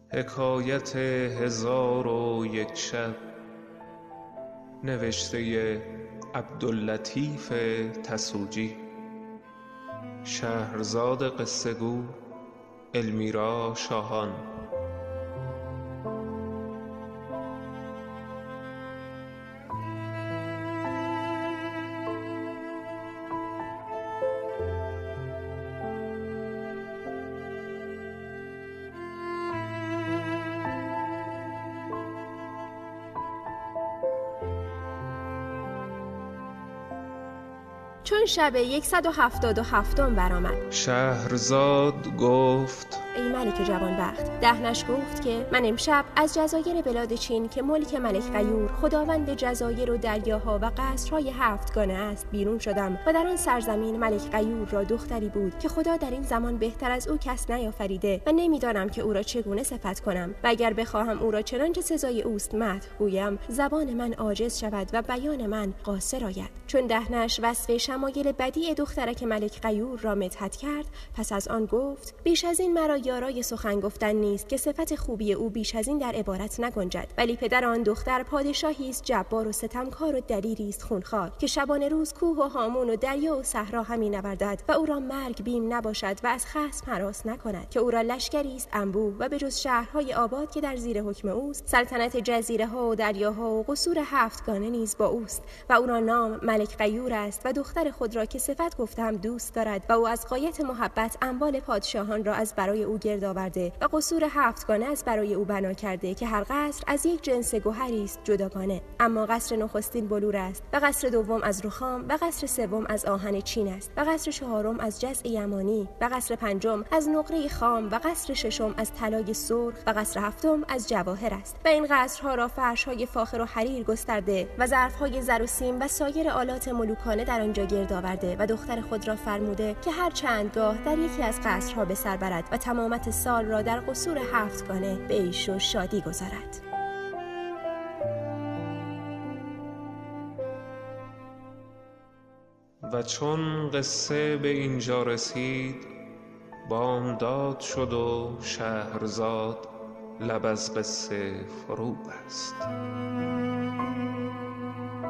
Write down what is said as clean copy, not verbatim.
حکایت 1001 شب نوشته عبداللطیف تسوجی. شهرزاد قصه گو المیرا شاهان. چون شب 177 برآمد، شهرزاد گفت: ای ملک جوانبخت، دهنش گفت که من امشب از جزایر بلاد چین که ملک ملک غیور خداوند جزایر و دریاها و قصرهای 7 است بیرون شدم و در آن سرزمین ملک غیور را دختری بود که خدا در این زمان بهتر از او کس نیافریده و نمیدانم که او را چگونه صفت کنم و اگر بخواهم او را چنانچه سزای اوست مدح گویم زبان من عاجز شود و بیان من قاصر آید. چون دهنش وصف شمایل بدیع دخترک ملک غیور را مدحت کرد، پس از آن گفت: بیش از این مرا یارای سخن گفتن نیست که صفت خوبی او بیش از این در عبارت نگنجد، ولی پدر آن دختر پادشاهی است جبار و ستمکار و دلیری است خونخوار که شبانه روز کوه و هامون و دریا و صحرا همی نوردد و او را مرگ بیم نباشد و از خصم هراس نکند، که او را لشکری است انبوه و به جز شهرهای آباد که در زیر حکم اوست، سلطنت جزیره ها و دریاها و قصور 7 نیز با اوست و او را نام ملک غیور است و دختر خود را که صفت گفتم دوست دارد و او از غایت محبت اموال پادشاهان را از برای او گرد آورده و قصور 7 از برای او بنا کرده که هر قصر از یک جنس گوهری است جداگانه. اما قصر نخستین بلور است و قصر دوم از رخام و قصر سوم از آهن چین است و قصر چهارم از جزع یمانی و قصر پنجم از نقره خام و قصر ششم از طلای سرخ و قصر هفتم از جواهر است و این قصرها را فرش‌های فاخر و حریر گسترده و ظرف‌های زر و سیم و سایر آلات ملوکانه در آنجا گرد آورده و دختر خود را فرموده که هر چندگاه در یکی از قصرها به سر برد و تمامت سال را در قصور 7 به عیش و شادی گذارد. و چون قصه به اینجا رسید، بامداد شد و شهرزاد لب از قصه فرو بست.